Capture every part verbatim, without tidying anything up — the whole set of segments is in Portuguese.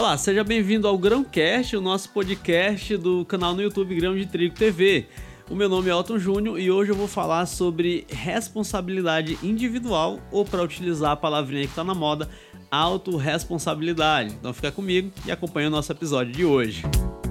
Olá, seja bem-vindo ao Grãocast, o nosso podcast do canal no YouTube Grão de Trigo T V. O meu nome é Elton Júnior e hoje eu vou falar sobre responsabilidade individual, ou para utilizar a palavrinha que está na moda, autorresponsabilidade. Então fica comigo e acompanha o nosso episódio de hoje.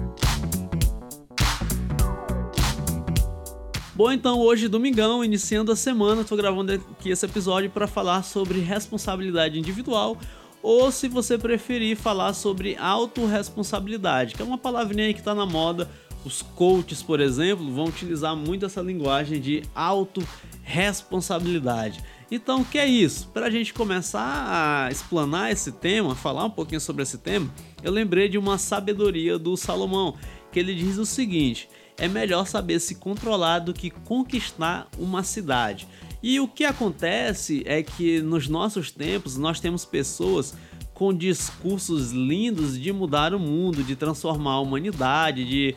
Bom, então hoje, domingão, iniciando a semana, estou gravando aqui esse episódio para falar sobre responsabilidade individual, ou se você preferir falar sobre autorresponsabilidade, que é uma palavrinha aí que está na moda. Os coaches, por exemplo, vão utilizar muito essa linguagem de autorresponsabilidade. Então, o que é isso? Para a gente começar a explanar esse tema, falar um pouquinho sobre esse tema, eu lembrei de uma sabedoria do Salomão, que ele diz o seguinte: é melhor saber se controlar do que conquistar uma cidade. E o que acontece é que nos nossos tempos nós temos pessoas com discursos lindos de mudar o mundo, de transformar a humanidade, de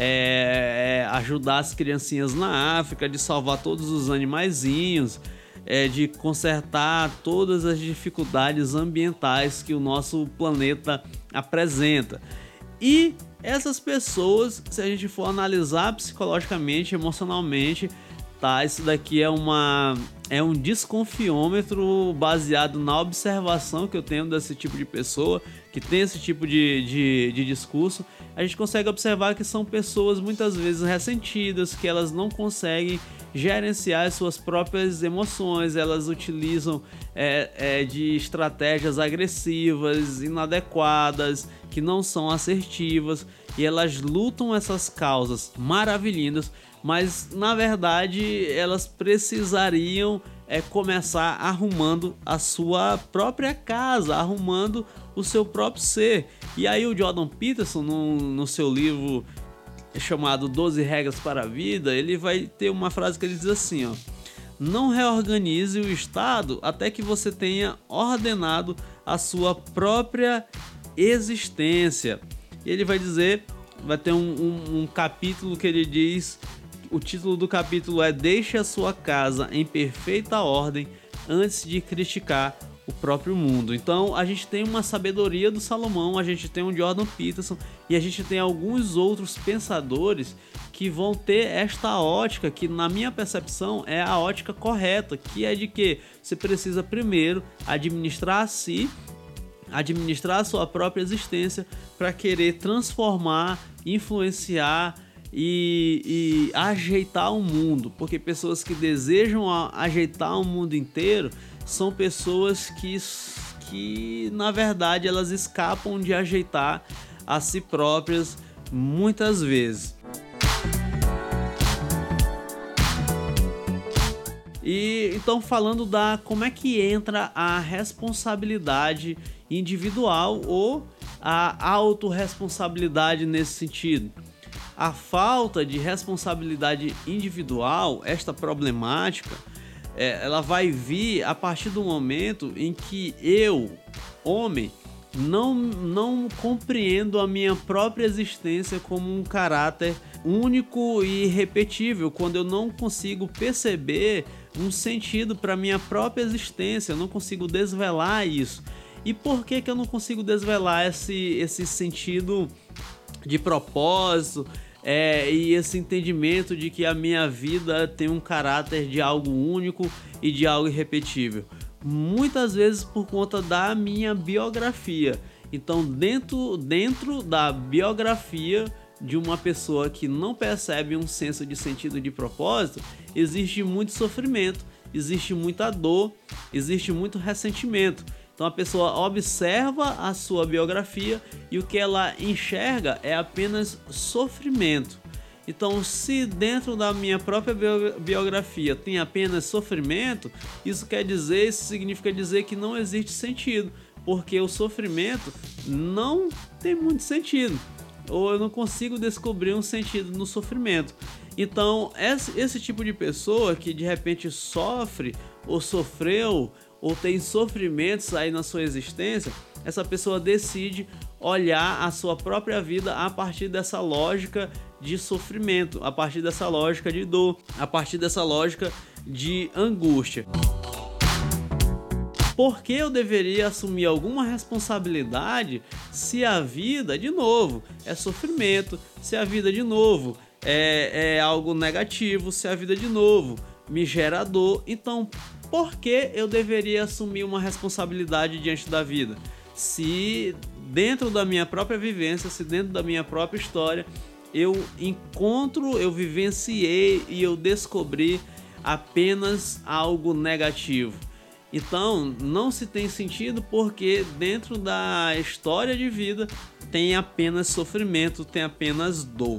é, ajudar as criancinhas na África, de salvar todos os animaizinhos, é, de consertar todas as dificuldades ambientais que o nosso planeta apresenta. E essas pessoas, se a gente for analisar psicologicamente, emocionalmente, tá, isso daqui é uma é um desconfiômetro baseado na observação que eu tenho desse tipo de pessoa, que tem esse tipo de, de, de discurso. A gente consegue observar que são pessoas muitas vezes ressentidas, que elas não conseguem gerenciar as suas próprias emoções, elas utilizam é, é, de estratégias agressivas, inadequadas, que não são assertivas, e elas lutam essas causas maravilhindas, mas na verdade elas precisariam é, começar arrumando a sua própria casa, arrumando o seu próprio ser. E aí o Jordan Peterson, no, no seu livro chamado doze Regras para a Vida, ele vai ter uma frase que ele diz assim, ó: não reorganize o estado até que você tenha ordenado a sua própria existência. E ele vai dizer, vai ter um, um, um capítulo que ele diz, o título do capítulo é Deixe a sua casa em perfeita ordem antes de criticar o próprio mundo. Então a gente tem uma sabedoria do Salomão, a gente tem um Jordan Peterson e a gente tem alguns outros pensadores que vão ter esta ótica, que na minha percepção é a ótica correta, que é de que você precisa primeiro administrar a si, administrar a sua própria existência para querer transformar, influenciar e, e ajeitar o mundo, porque pessoas que desejam ajeitar o mundo inteiro são pessoas que, que na verdade elas escapam de ajeitar a si próprias muitas vezes. E então, falando da como é que entra a responsabilidade individual ou a autorresponsabilidade nesse sentido. A falta de responsabilidade individual, esta problemática, é, ela vai vir a partir do momento em que eu, homem, não, não compreendo a minha própria existência como um caráter único e irrepetível, quando eu não consigo perceber um sentido para minha própria existência, eu não consigo desvelar isso. E por que que eu não consigo desvelar esse, esse sentido de propósito é, e esse entendimento de que a minha vida tem um caráter de algo único e de algo irrepetível? Muitas vezes por conta da minha biografia. Então, dentro, dentro da biografia de uma pessoa que não percebe um senso de sentido de propósito, existe muito sofrimento, existe muita dor, existe muito ressentimento. Então a pessoa observa a sua biografia e o que ela enxerga é apenas sofrimento. Então, se dentro da minha própria biografia tem apenas sofrimento, isso quer dizer, isso significa dizer que não existe sentido, porque o sofrimento não tem muito sentido, ou eu não consigo descobrir um sentido no sofrimento. Então, esse, esse tipo de pessoa que de repente sofre ou sofreu ou tem sofrimentos aí na sua existência, essa pessoa decide olhar a sua própria vida a partir dessa lógica de sofrimento, a partir dessa lógica de dor, a partir dessa lógica de angústia. por que eu deveria assumir alguma responsabilidade se a vida, de novo, é sofrimento, se a vida, de novo, é, é algo negativo, se a vida, de novo, me gera dor? Então, por que eu deveria assumir uma responsabilidade diante da vida? Se dentro da minha própria vivência, se dentro da minha própria história, eu encontro, eu vivenciei e eu descobri apenas algo negativo. Então, não se tem sentido, porque dentro da história de vida tem apenas sofrimento, tem apenas dor.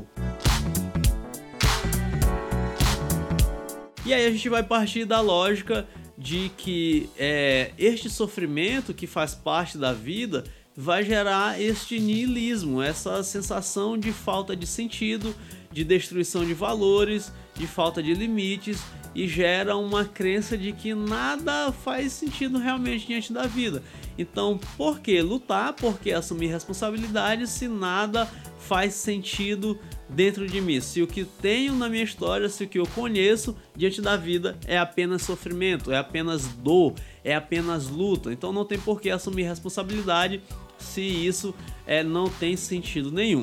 E aí a gente vai partir da lógica de que é, este sofrimento que faz parte da vida vai gerar este niilismo, essa sensação de falta de sentido, de destruição de valores, de falta de limites, e gera uma crença de que nada faz sentido realmente diante da vida. Então, por que lutar? Por que assumir responsabilidade se nada faz sentido dentro de mim? Se o que tenho na minha história, se o que eu conheço diante da vida é apenas sofrimento, é apenas dor, é apenas luta. Então não tem por que assumir responsabilidade se isso é, não tem sentido nenhum.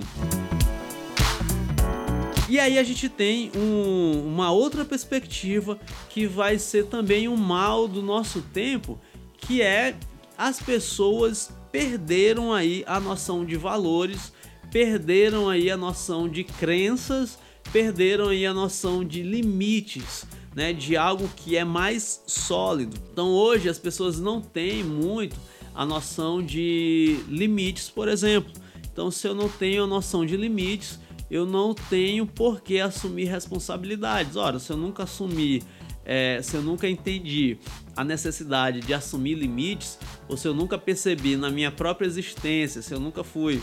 E aí a gente tem um, uma outra perspectiva que vai ser também um mal do nosso tempo, que é as pessoas perderam aí a noção de valores, perderam aí a noção de crenças, perderam aí a noção de limites, né, de algo que é mais sólido. Então hoje as pessoas não têm muito a noção de limites, por exemplo. Então, se eu não tenho a noção de limites, eu não tenho por que assumir responsabilidades. Ora, se eu nunca assumir, é, se eu nunca entendi a necessidade de assumir limites, ou se eu nunca percebi na minha própria existência, se eu nunca fui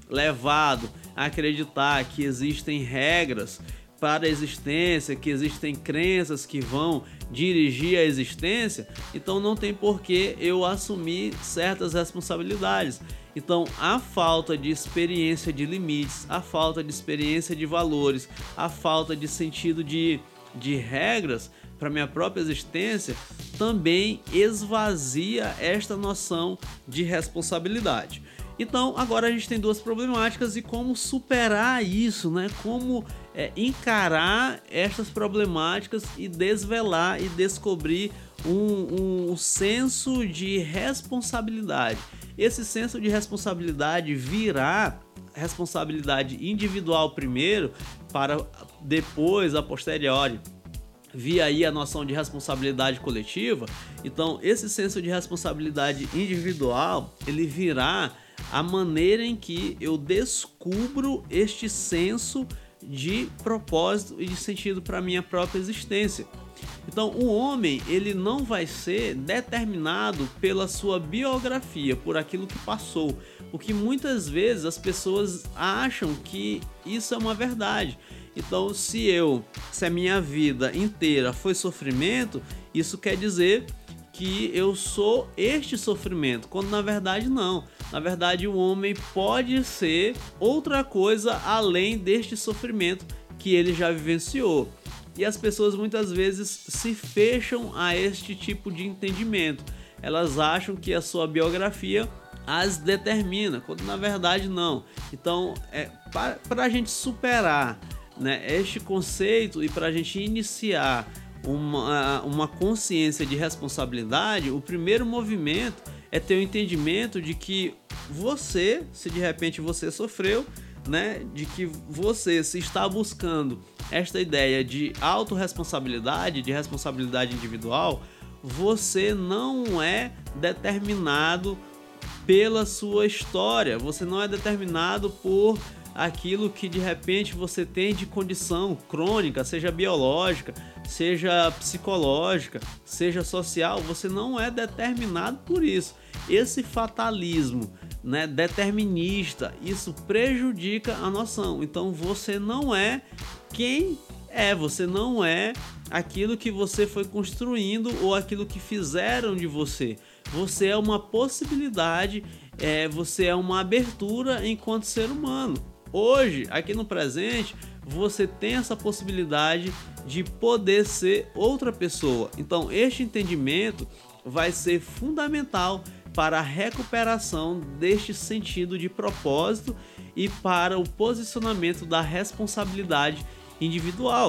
levado a acreditar que existem regras para a existência, que existem crenças que vão dirigir a existência, então não tem por que eu assumir certas responsabilidades. Então, a falta de experiência de limites, a falta de experiência de valores, a falta de sentido de, de regras para minha própria existência também esvazia esta noção de responsabilidade. Então, agora a gente tem duas problemáticas e como superar isso, né? Como é, encarar estas problemáticas e desvelar e descobrir um, um senso de responsabilidade. Esse senso de responsabilidade virá responsabilidade individual primeiro, para depois, a posteriori, vir aí a noção de responsabilidade coletiva. Então, esse senso de responsabilidade individual, ele virá a maneira em que eu descubro este senso de propósito e de sentido para minha própria existência. Então, o homem, ele não vai ser determinado pela sua biografia, por aquilo que passou, o que muitas vezes as pessoas acham que isso é uma verdade. Então, se eu, se a minha vida inteira foi sofrimento, isso quer dizer que eu sou este sofrimento, quando na verdade não. Na verdade, o homem pode ser outra coisa além deste sofrimento que ele já vivenciou. E as pessoas muitas vezes se fecham a este tipo de entendimento. Elas acham que a sua biografia as determina, quando na verdade não. Então, é, para a gente superar, né, este conceito e para a gente iniciar Uma, uma consciência de responsabilidade, o primeiro movimento é ter o entendimento de que você, se de repente você sofreu, né, de que você, se está buscando esta ideia de autorresponsabilidade, de responsabilidade individual, você não é determinado pela sua história, você não é determinado por aquilo que de repente você tem de condição crônica, seja biológica, seja psicológica, seja social. Você não é determinado por isso. Esse fatalismo, né, determinista, isso prejudica a noção. Então você não é quem é, você não é aquilo que você foi construindo ou aquilo que fizeram de você. Você é uma possibilidade, é, você é uma abertura enquanto ser humano. Hoje, aqui no presente, você tem essa possibilidade de poder ser outra pessoa. Então, este entendimento vai ser fundamental para a recuperação deste sentido de propósito e para o posicionamento da responsabilidade individual.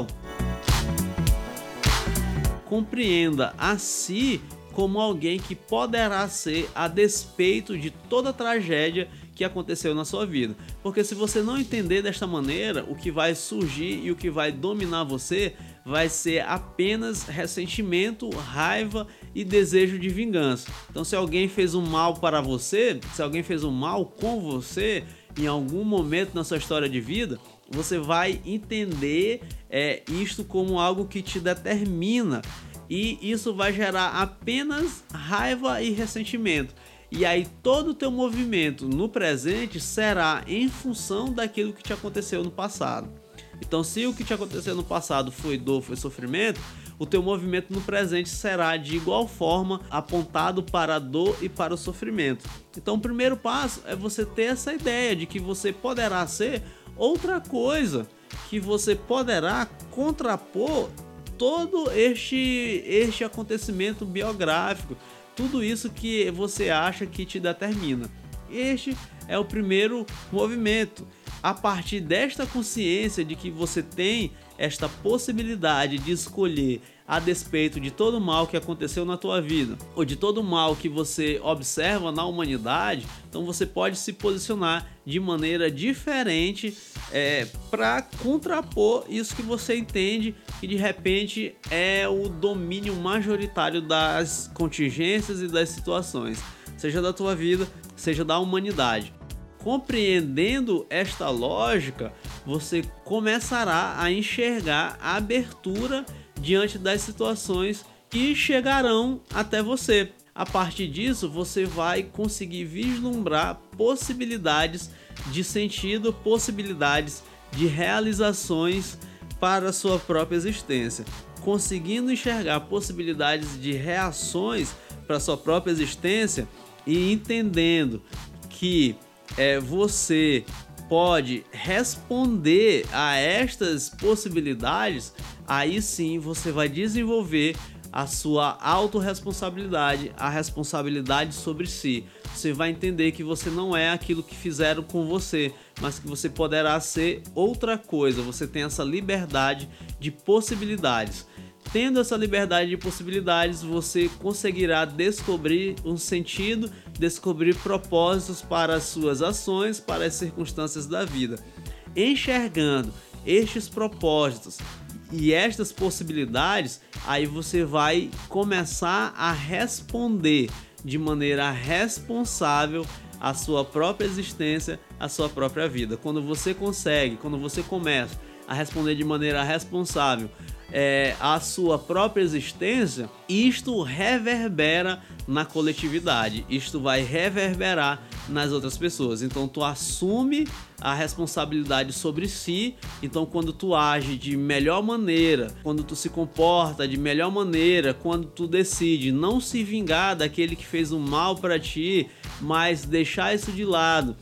Compreenda a si como alguém que poderá ser a despeito de toda a tragédia que aconteceu na sua vida. Porque se você não entender desta maneira, o que vai surgir e o que vai dominar você vai ser apenas ressentimento, raiva e desejo de vingança. Então, se alguém fez um mal para você, se alguém fez um mal com você, em algum momento na sua história de vida, você vai entender é, isto como algo que te determina. E isso vai gerar apenas raiva e ressentimento. E aí todo o teu movimento no presente será em função daquilo que te aconteceu no passado. Então, se o que te aconteceu no passado foi dor, foi sofrimento, o teu movimento no presente será de igual forma apontado para a dor e para o sofrimento. Então, o primeiro passo é você ter essa ideia de que você poderá ser outra coisa, que você poderá contrapor todo este, este acontecimento biográfico, tudo isso que você acha que te determina. Este é o primeiro movimento. A partir desta consciência de que você tem esta possibilidade de escolher a despeito de todo o mal que aconteceu na tua vida, ou de todo o mal que você observa na humanidade, então você pode se posicionar de maneira diferente é, para contrapor isso que você entende que de repente é o domínio majoritário das contingências e das situações, seja da tua vida, seja da humanidade. Compreendendo esta lógica, você começará a enxergar a abertura diante das situações que chegarão até você. A partir disso, você vai conseguir vislumbrar possibilidades de sentido, possibilidades de realizações para a sua própria existência. Conseguindo enxergar possibilidades de reações para a sua própria existência e entendendo que é, você pode responder a estas possibilidades, aí sim você vai desenvolver a sua autorresponsabilidade, a responsabilidade sobre si. Você vai entender que você não é aquilo que fizeram com você, mas que você poderá ser outra coisa. Você tem essa liberdade de possibilidades. Tendo essa liberdade de possibilidades, você conseguirá descobrir um sentido, descobrir propósitos para as suas ações, para as circunstâncias da vida. Enxergando estes propósitos e estas possibilidades, aí você vai começar a responder de maneira responsável a sua própria existência, a sua própria vida. Quando você consegue, quando você começa a responder de maneira responsável É, a sua própria existência, isto reverbera na coletividade, isto vai reverberar nas outras pessoas. Então tu assume a responsabilidade sobre si. Então quando tu age de melhor maneira, quando tu se comporta de melhor maneira, quando tu decide não se vingar daquele que fez um mal para ti, mas deixar isso de lado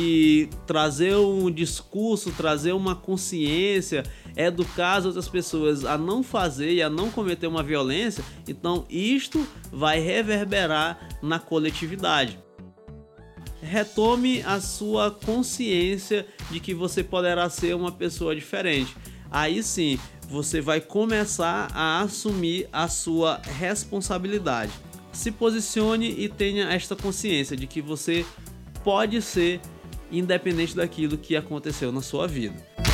e trazer um discurso, trazer uma consciência, educar as outras pessoas a não fazer e a não cometer uma violência, então isto vai reverberar na coletividade. Retome a sua consciência de que você poderá ser uma pessoa diferente. Aí sim, você vai começar a assumir a sua responsabilidade. Se posicione e tenha esta consciência de que você pode ser independente daquilo que aconteceu na sua vida.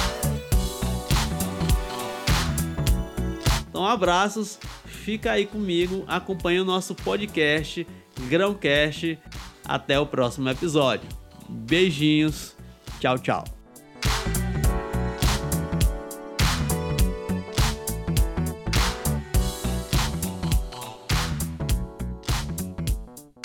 Então, abraços, fica aí comigo, acompanhe o nosso podcast Grãocast. Até o próximo episódio. Beijinhos, tchau, tchau.